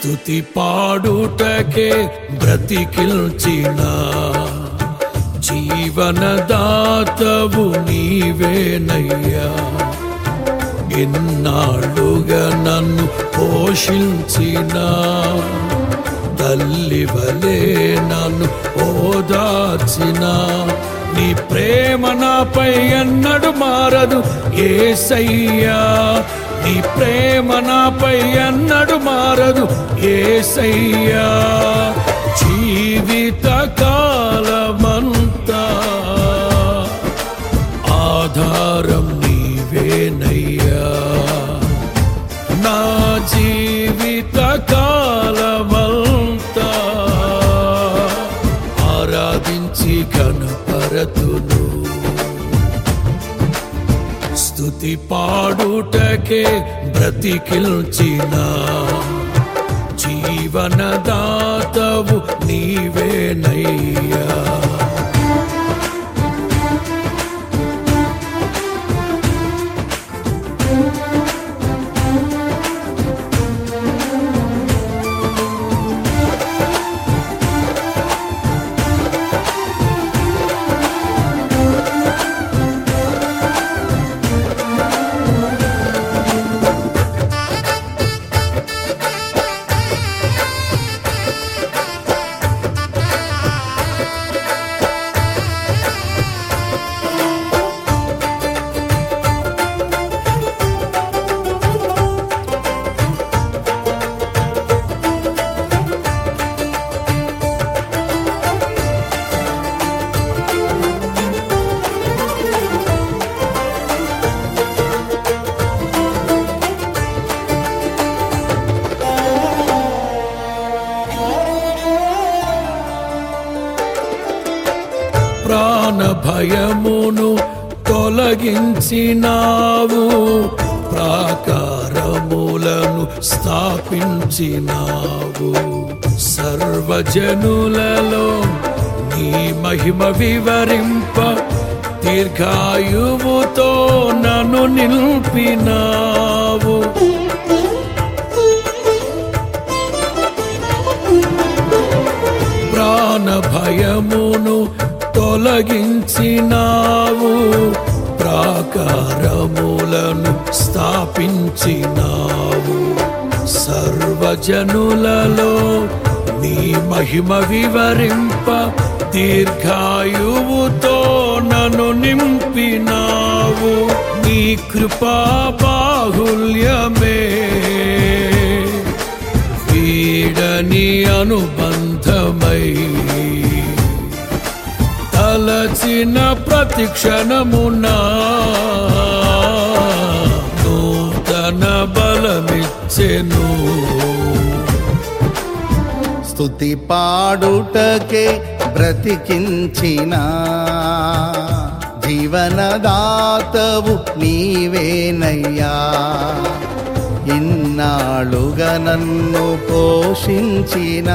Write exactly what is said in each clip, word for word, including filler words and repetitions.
స్తుతి పాడుటకే బ్రతికిల్చిన జీవనదాతవు నీవేనయ్యా. ఎన్నాళ్ళుగా నన్ను పోషించిన తల్లివలే నన్ను ఓదార్చిన నీ ప్రేమ నాపై ఎన్నడు మారదు యేసయ్యా. నీ ప్రేమ నాపై ఎన్నడు మారదు యేసయ్యా. జీవిత కాలమంతా ఆధారం నీవేనయ్యా. నా జీవిత కాలమంతా ఆరాధించి కనపరతును. స్తుతి పాడుటకే బ్రతికిల్చిన జీవనదాతవు నీవేనయ్యా. ప్రాణ భయమును తొలగించినావు, ప్రాకారములను స్థాపించినావు. సర్వజనులలో నీ మహిమ వివరింప దీర్ఘాయువుతో నన్ను నిలిపినావు. ప్రాణ భయమును తొలగించినావు, ప్రాకారములను స్థాపించినావు. సర్వజనులలో నీ మహిమ వివరింప దీర్ఘాయువుతో నన్ను నింపినావు. నీ కృపా బాహుల్యమే వీడని అనుబంధమై తలచిన ప్రతి క్షణమునా నూతన బలమిచ్చెను. స్తుతి పాడుటకే బ్రతికించిన జీవనదాతవు నీవేనయ్యా. ఇన్నాళ్ళుగా నన్ను పోషించిన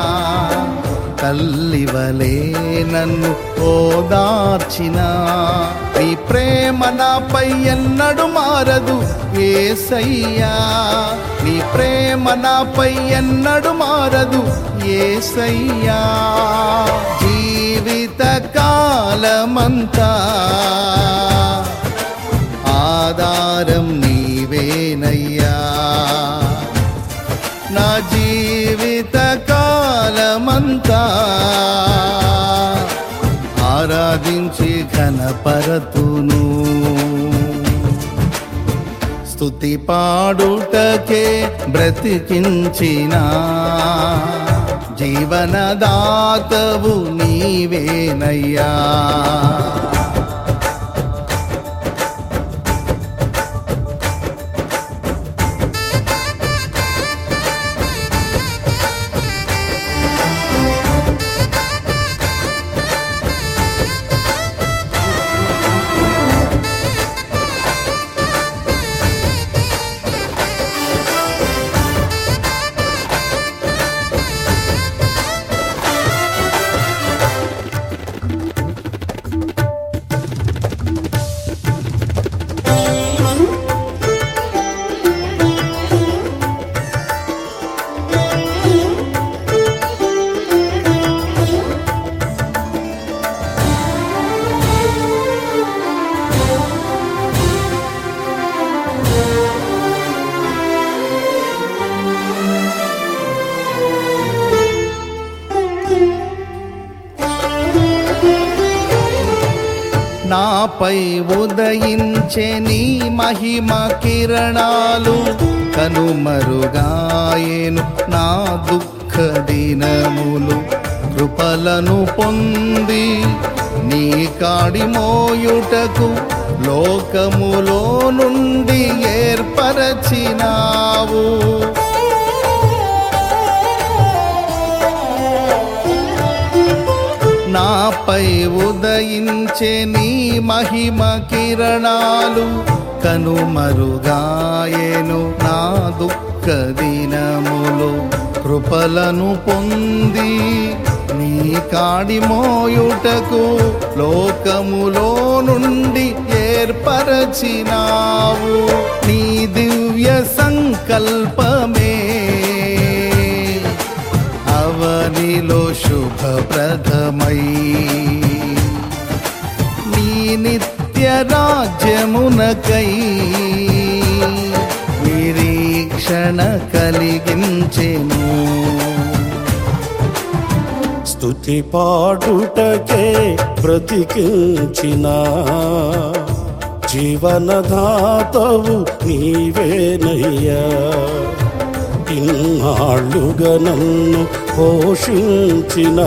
తల్లివలే నన్ను ఓదార్చిన నీ ప్రేమ నాపై ఎన్నడు మారదు యేసయ్యా. నీ ప్రేమ నాపై ఎన్నడు మారదు యేసయ్యా. జీవిత కాలమంతా ఆధారం నీవేనయ్యా. నా జీవిత కాలమంతా ఆరాధించి ఘనపరతును. స్తుతి పాడుటకే బ్రతికించిన జీవనదాతవు నీవేనయ్యా. నాపై ఉదయించే నీ మహిమ కిరణాలు కనుమరుగాయేను నా దుఃఖ దినములు. కృపలను పొంది నీ కాడి మోయుటకు లోకములో నుండి ఏర్పరచినావు. నాపై ఉదయించే నీ మహిమ కిరణాలు కనుమరుగాయేను నా దుఃఖ దినములు. కృపలను పొంది నీ కాడి మోయుటకు లోకములో నుండి ఏర్పరచినావు. నీ దివ్య సంకల్పమే అవనిలో శుభప్రదమై నీ నిత్య రాజ్యమునకై నిరీక్షణ కలిగించెను. స్తుతి పాడుటకే బ్రతికించిన జీవనదాతవు నీవేనయ్యా. ఇన్నాళ్ళుగా నన్ను పోషించిన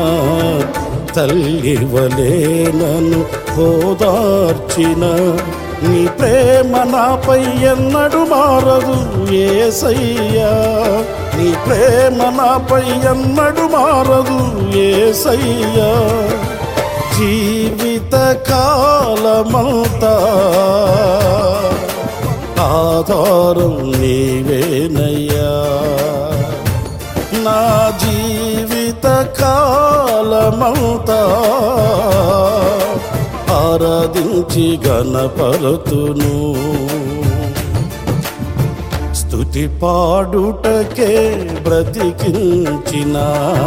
తల్లివలే నన్ను ఓదార్చిన నీ ప్రేమ నాపై ఎన్నడు మారదు యేసయ్యా. నీ ప్రేమ నాపై ఎన్నడు మారదు యేసయ్యా. జీవిత కాలమంతా ఆధారం నీవేనయ్యా. నా జీవిత కాలమంతా ఆరాధించి గణపరతును. స్తుతి పాడుటకే బ్రతికించిన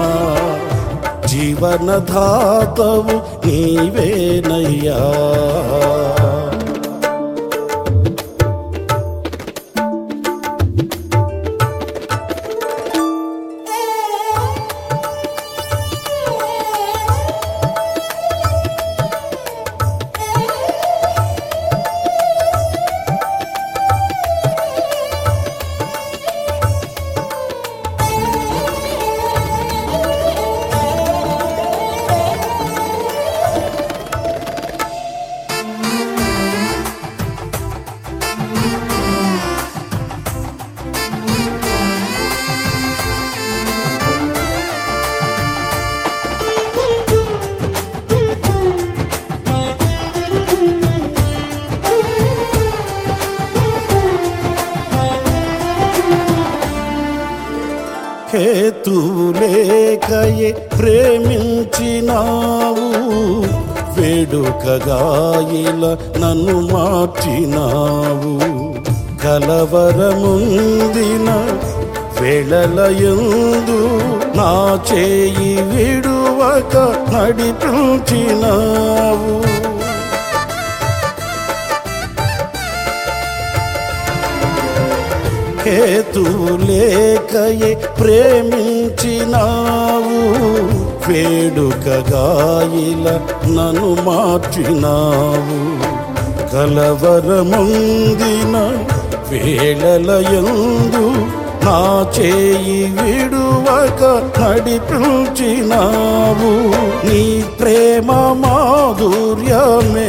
జీవనదాతవు నీవేనయ్యా. హేతులేకయే ప్రేమించినావు, వేడుకగా ఇలా నన్ను మార్చినావు. కలవరముందిన వేళలయందు నా చేయి విడువక నడిపించినావు. హేతులేకయే ప్రేమించినావు, వేడుకగా ఇలా నన్ను మార్చినావు. కలవరముందిన వేళలయందు నా చేయి విడువక నడిపించినావు. నీ ప్రేమ మాధుర్యమే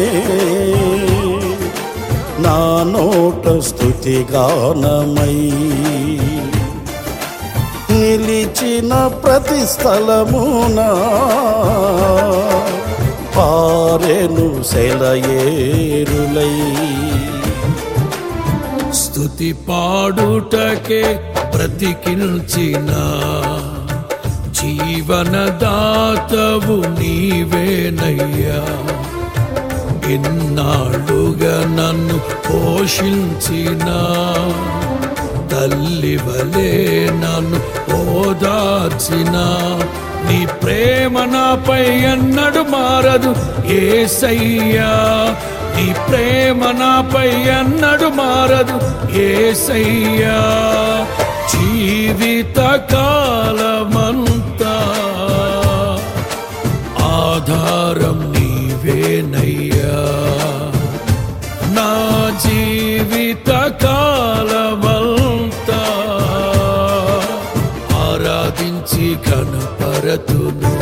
నా నోట స్తుతి గానమై, నిలిచిన ప్రతి స్థలమునా పారెను సెలయేరులై. స్తుతి పాడుటకే బ్రతికించిన జీవనదాతవు నీవేనయ్యా. ఇన్నాళ్ళుగా నన్ను పోషించిన తల్లివలే నన్ను ఓదార్చిన నీ ప్రేమ నాపై ఎన్నడు మారదు యేసయ్యా. నీ ప్రేమ నాపై ఎన్నడు మారదు యేసయ్యా. జీవిత కాలమంతా ఆధారం నీవేనయ్యా. బ్రతుకును